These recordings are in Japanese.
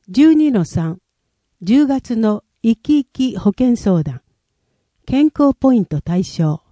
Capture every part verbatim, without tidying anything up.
じゅうにのさん、じゅうがつの生き生き保険相談。健康ポイント対象。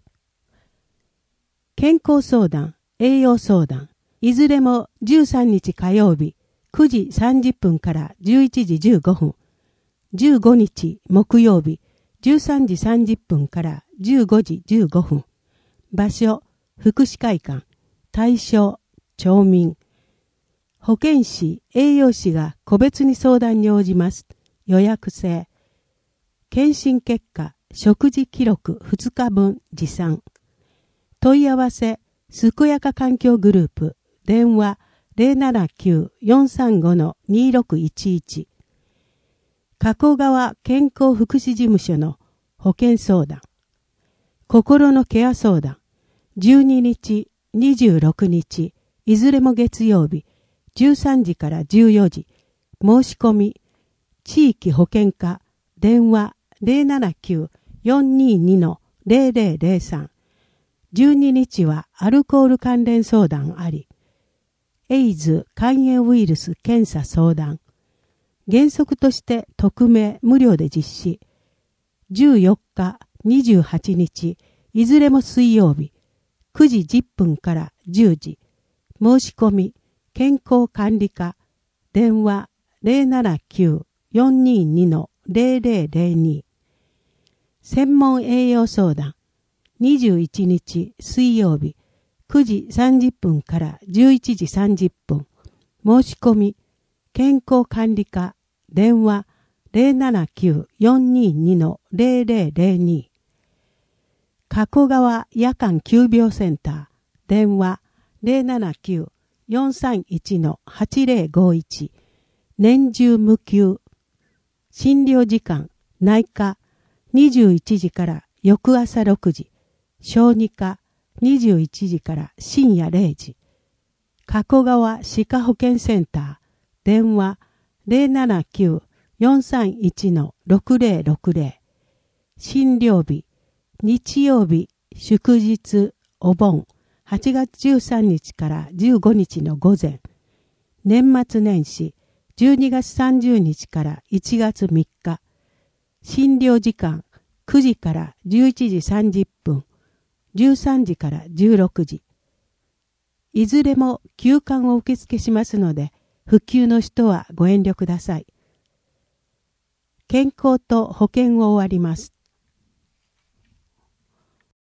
健康相談、栄養相談、いずれもじゅうさんにち火曜日くじさんじゅっぷんからじゅういちじじゅうごふん、じゅうごにち木曜日じゅうさんじさんじゅっぷんからじゅうごじじゅうごふん、場所、福祉会館、対象、町民、保健師、栄養士が個別に相談に応じます。予約制。検診結果、食事記録ふつかぶん持参。問い合わせ、すこやか環境グループ、電話 ゼロななきゅう よんさんご にろくいちいち。加古川健康福祉事務所の保健相談。心のケア相談。じゅうににち、にじゅうろくにち、いずれも月曜日、じゅうさんじからじゅうよじ。申し込み、地域保健課、電話 ゼロななきゅう よんにに ゼロゼロゼロさん。じゅうににちはアルコール関連相談あり。エイズ肝炎ウイルス検査相談。原則として匿名無料で実施。じゅうよっか、にじゅうはちにち、いずれも水曜日、くじじゅっぷんからじゅうじ。申し込み、健康管理課、電話 ゼロななきゅう よんにに ゼロゼロゼロに。専門栄養相談。にじゅういちにち水曜日、くじさんじゅっぷんからじゅういちじさんじゅっぷん。申し込み、健康管理課、電話 ゼロななきゅう よんにに ゼロゼロゼロに。加古川夜間急病センター、電話 ゼロななきゅう よんさんいち はちゼロごいち。年中無休。診療時間、内科、にじゅういちじから翌朝ろくじ。小児科、にじゅういちじから深夜れいじ。加古川歯科保健センター、電話 ゼロななきゅう よんさんいち ろくゼロろくゼロ。診療日、日曜日、祝日、お盆、はちがつじゅうさんにちからじゅうごにちの午前。年末年始、じゅうにがつさんじゅうにちからいちがつみっか。診療時間、くじからじゅういちじさんじゅっぷん、じゅうさんじからじゅうろくじ。いずれも休館を受付しますので、復旧の人はご遠慮ください。健康と保険を終わります。